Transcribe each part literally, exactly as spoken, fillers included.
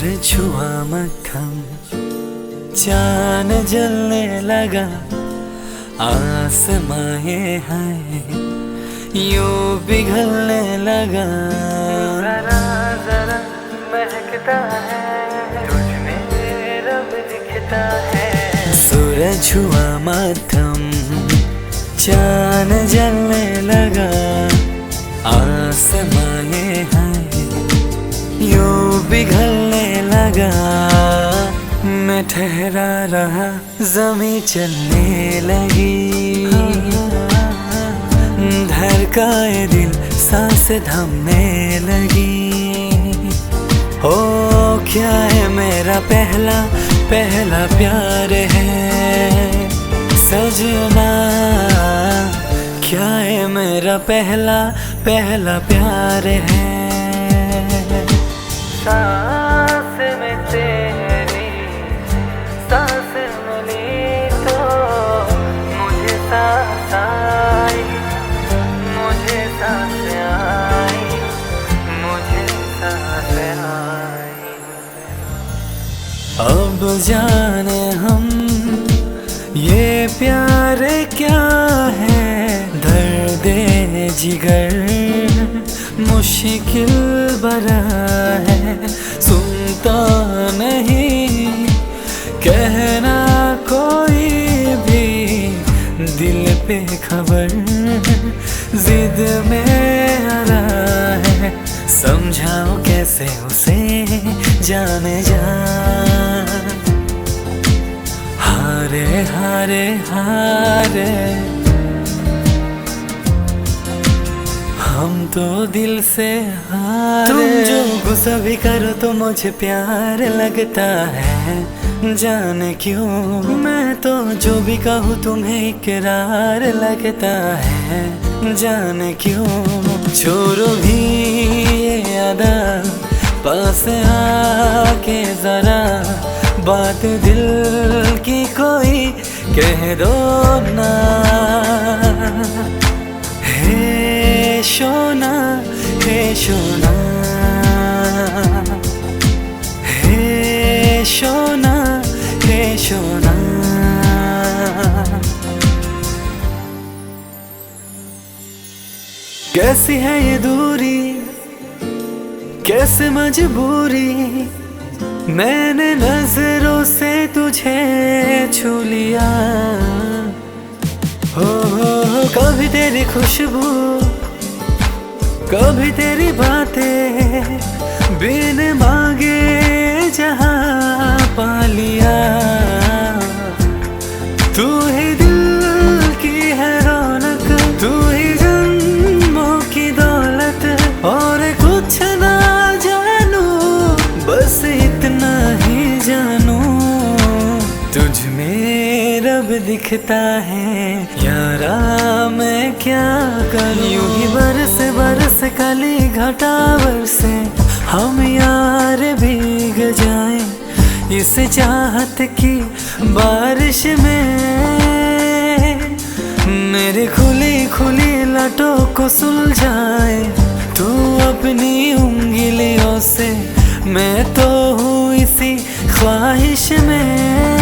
छुआ मक्खन चांद जलने लगा, आसमां ये है यूं पिघलने लगा। जरा जरा महकता है, तुझ में रब दिखता है। सूरज हुआ मध्यम चांद जलने लगा, आसमां ये है यूं पिघलने लगा। मैं ठहरा रहा, ज़मीं चलने लगी, धड़काए दिल सांस थमने लगी। ओ क्या है मेरा पहला पहला प्यार है सजना, क्या है मेरा पहला पहला प्यार है। सांस में तेरी सांस मिली तो मुझे सांस आई, मुझे सांस आई, मुझे सांस आई। अब जाने हम ये प्यार क्या है, दर्द जिगर मुश्किल बड़ा है। सुनता नहीं कहना कोई भी, दिल पे खबर जिद में आ रहा है। समझाओ कैसे उसे जाने जा, हारे हारे हारे हम तो दिल से हारे। तुम जो गुस्सा भी करो तो मुझे प्यार लगता है, जाने क्यों मैं तो जो भी कहूँ तुम्हें इकरार लगता है, जाने क्यों। छोड़ो भी ये अदा, पास आके जरा बात दिल की कोई कह दो ना। हे सोना हे सोना, हे सोना हे सोना। कैसी है ये दूरी, कैसे मजबूरी, मैंने नजरों से तुझे छू लिया। हो हो कभी तेरी खुशबू, कभी तेरी बातें, बिन मांगे जहां पा लिया। तू ही दिल की है रौनक, तू ही जन्मों की दौलत, और कुछ ना जानू बस इतना ही जानू, तुझ में रब दिखता है। यारा मैं क्या करूं, यूं ही बरस बरस कली घटावर से हम यार भीग जाएं इस चाहत की बारिश में। मेरी खुली खुली लटों को सुलझाए तू अपनी उंगलियों से, मैं तो हूँ इसी ख्वाहिश में।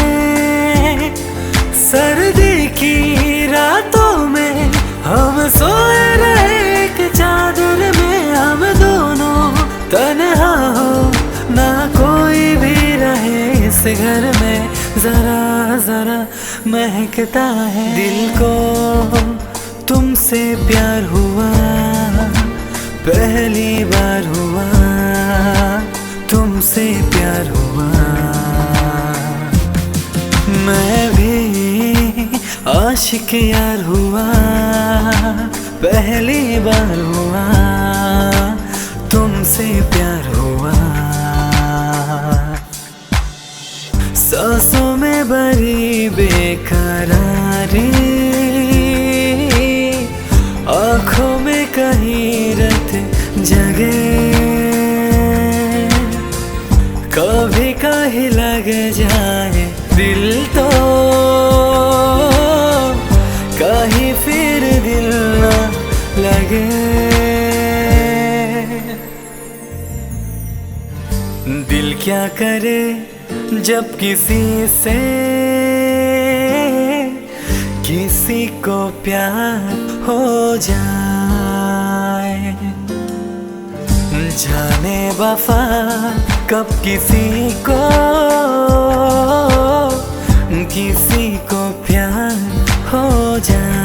सर्दी की रातों में हम सोए रहे एक चादर में, हम दोनों तन्हा हो ना कोई भी रहे इस घर में। जरा जरा महकता है दिल को, तुमसे प्यार हुआ पहली बार हुआ, तुमसे प्यार हुआ। मैं भी आशिक यार हुआ पहली बार हुआ, तुमसे प्यार हुआ। सांसों में भरी बेकरारी, आँखों में कहीं रत जगे, कभी कहीं लग जाए दिल तो कहीं फिर दिल न लगे। दिल क्या करे जब किसी से किसी को प्यार हो जाए। जाने वफा कब किसी को किसी को प्यार हो जाए।